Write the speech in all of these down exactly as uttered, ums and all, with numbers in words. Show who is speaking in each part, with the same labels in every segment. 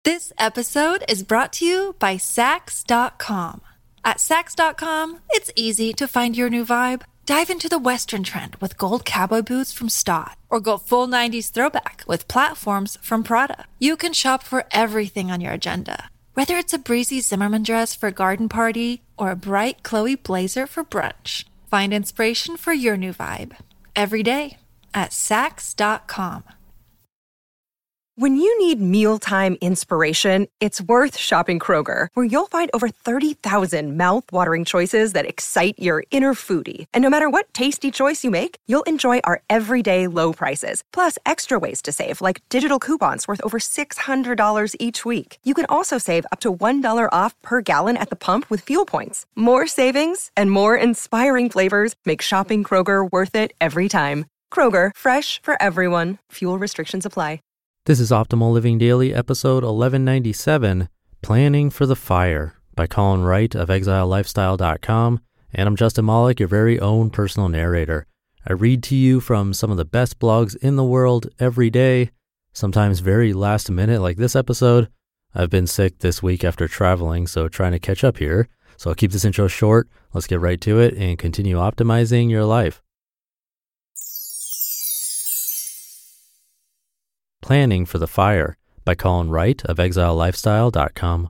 Speaker 1: This episode is brought to you by Sax dot com. At Sax dot com, it's easy to find your new vibe. Dive into the Western trend with gold cowboy boots from Stott, or go full nineties throwback with platforms from Prada. You can shop for everything on your agenda, whether it's a breezy Zimmermann dress for a garden party or a bright Chloe blazer for brunch. Find inspiration for your new vibe every day at Sax dot com.
Speaker 2: When you need mealtime inspiration, it's worth shopping Kroger, where you'll find over thirty thousand mouth-watering choices that excite your inner foodie. And no matter what tasty choice you make, you'll enjoy our everyday low prices, plus extra ways to save, like digital coupons worth over six hundred dollars each week. You can also save up to one dollar off per gallon at the pump with fuel points. More savings and more inspiring flavors make shopping Kroger worth it every time. Kroger, fresh for everyone. Fuel restrictions apply.
Speaker 3: This is Optimal Living Daily, episode eleven ninety-seven, Planning for the Fire, by Colin Wright of exile lifestyle dot com, and I'm Justin Malik, your very own personal narrator. I read to you from some of the best blogs in the world every day, sometimes very last minute like this episode. I've been sick this week after traveling, so trying to catch up here. So I'll keep this intro short. Let's get right to it and continue optimizing your life. Planning for the Fire, by Colin Wright of exile lifestyle dot com.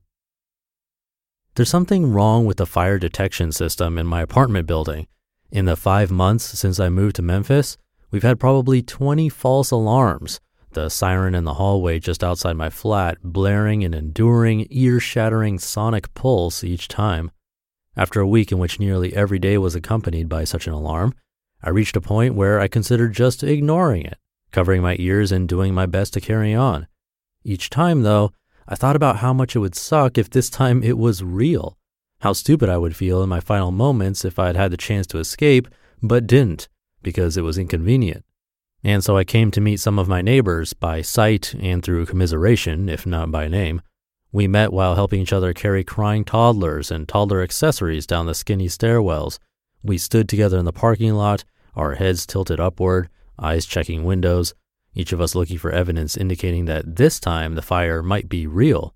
Speaker 3: There's something wrong with the fire detection system in my apartment building. In the five months since I moved to Memphis, we've had probably twenty false alarms, the siren in the hallway just outside my flat blaring an enduring, ear-shattering sonic pulse each time. After a week in which nearly every day was accompanied by such an alarm, I reached a point where I considered just ignoring it, covering my ears and doing my best to carry on. Each time, though, I thought about how much it would suck if this time it was real, how stupid I would feel in my final moments if I had had the chance to escape, but didn't, because it was inconvenient. And so I came to meet some of my neighbors by sight and through commiseration, if not by name. We met while helping each other carry crying toddlers and toddler accessories down the skinny stairwells. We stood together in the parking lot, our heads tilted upward, eyes checking windows, each of us looking for evidence indicating that this time the fire might be real.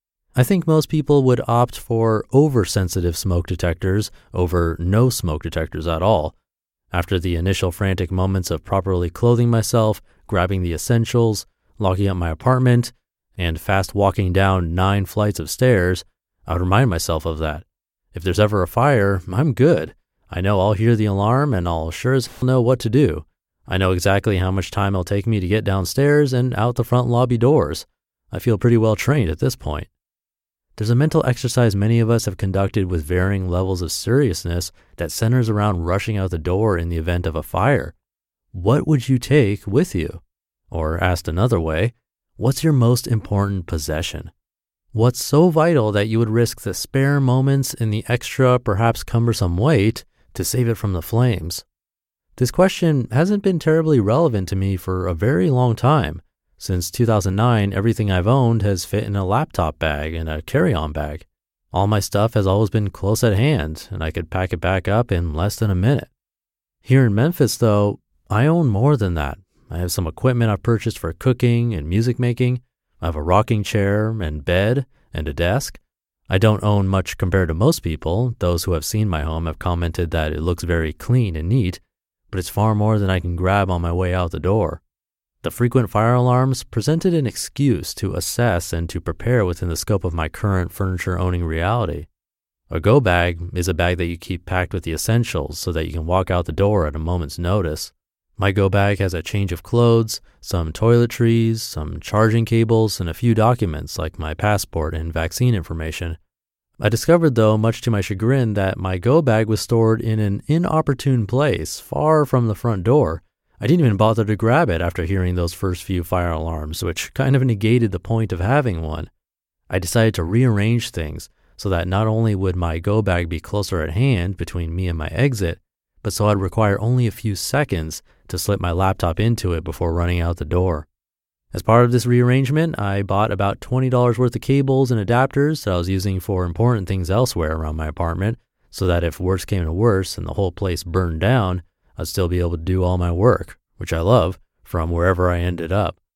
Speaker 3: I think most people would opt for oversensitive smoke detectors over no smoke detectors at all. After the initial frantic moments of properly clothing myself, grabbing the essentials, locking up my apartment, and fast walking down nine flights of stairs, I would remind myself of that. If there's ever a fire, I'm good. I know I'll hear the alarm and I'll sure as hell know what to do. I know exactly how much time it'll take me to get downstairs and out the front lobby doors. I feel pretty well trained at this point. There's a mental exercise many of us have conducted with varying levels of seriousness that centers around rushing out the door in the event of a fire. What would you take with you? Or asked another way, what's your most important possession? What's so vital that you would risk the spare moments and the extra, perhaps cumbersome weight to save it from the flames? This question hasn't been terribly relevant to me for a very long time. Since two thousand nine, everything I've owned has fit in a laptop bag and a carry-on bag. All my stuff has always been close at hand, and I could pack it back up in less than a minute. Here in Memphis, though, I own more than that. I have some equipment I've purchased for cooking and music making. I have a rocking chair and bed and a desk. I don't own much compared to most people. Those who have seen my home have commented that it looks very clean and neat, but it's far more than I can grab on my way out the door. The frequent fire alarms presented an excuse to assess and to prepare within the scope of my current furniture-owning reality. A go bag is a bag that you keep packed with the essentials so that you can walk out the door at a moment's notice. My go bag has a change of clothes, some toiletries, some charging cables, and a few documents like my passport and vaccine information. I discovered, though, much to my chagrin, that my go bag was stored in an inopportune place far from the front door. I didn't even bother to grab it after hearing those first few fire alarms, which kind of negated the point of having one. I decided to rearrange things so that not only would my go bag be closer at hand between me and my exit, but so I'd require only a few seconds to slip my laptop into it before running out the door. As part of this rearrangement, I bought about twenty dollars worth of cables and adapters that I was using for important things elsewhere around my apartment, so that if worse came to worse and the whole place burned down, I'd still be able to do all my work, which I love, from wherever I ended up.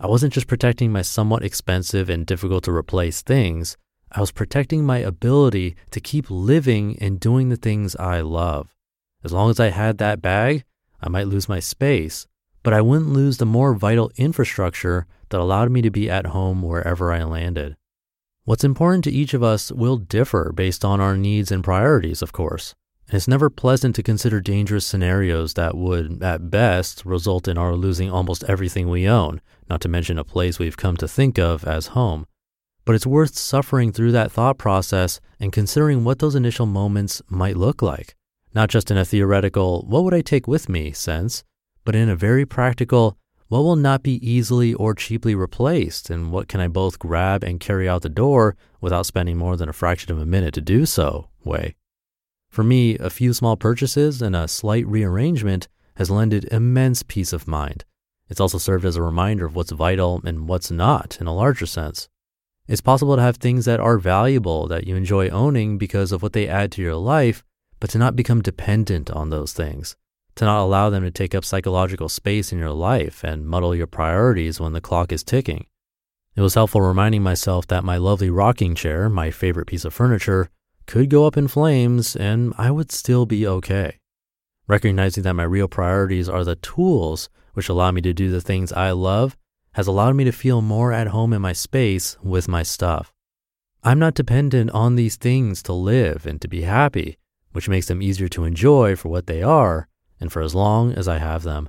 Speaker 3: I wasn't just protecting my somewhat expensive and difficult to replace things. I was protecting my ability to keep living and doing the things I love. As long as I had that bag, I might lose my space, but I wouldn't lose the more vital infrastructure that allowed me to be at home wherever I landed. What's important to each of us will differ based on our needs and priorities, of course. And it's never pleasant to consider dangerous scenarios that would, at best, result in our losing almost everything we own, not to mention a place we've come to think of as home. But it's worth suffering through that thought process and considering what those initial moments might look like. Not just in a theoretical, what would I take with me sense, but in a very practical, what will not be easily or cheaply replaced, and what can I both grab and carry out the door without spending more than a fraction of a minute to do so way. For me, a few small purchases and a slight rearrangement has lended immense peace of mind. It's also served as a reminder of what's vital and what's not in a larger sense. It's possible to have things that are valuable that you enjoy owning because of what they add to your life, but to not become dependent on those things. To not allow them to take up psychological space in your life and muddle your priorities when the clock is ticking. It was helpful reminding myself that my lovely rocking chair, my favorite piece of furniture, could go up in flames and I would still be okay. Recognizing that my real priorities are the tools which allow me to do the things I love has allowed me to feel more at home in my space with my stuff. I'm not dependent on these things to live and to be happy, which makes them easier to enjoy for what they are and for as long as I have them.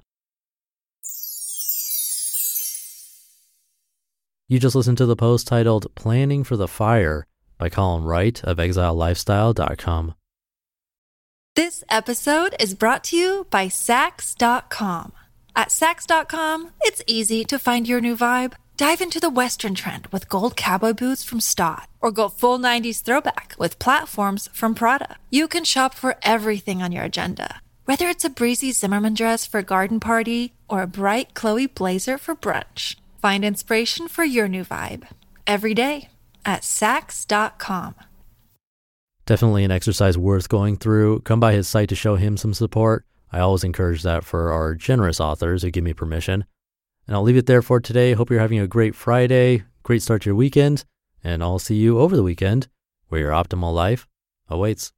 Speaker 3: You just listened to the post titled Planning for the Fire by Colin Wright of exile lifestyle dot com.
Speaker 1: This episode is brought to you by Sax dot com. At Sax dot com, it's easy to find your new vibe. Dive into the Western trend with gold cowboy boots from Stott, or go full nineties throwback with platforms from Prada. You can shop for everything on your agenda, whether it's a breezy Zimmermann dress for a garden party or a bright Chloe blazer for brunch. Find inspiration for your new vibe every day at Sax dot com.
Speaker 3: Definitely an exercise worth going through. Come by his site to show him some support. I always encourage that for our generous authors who give me permission. And I'll leave it there for today. Hope you're having a great Friday, great start to your weekend, and I'll see you over the weekend where your optimal life awaits.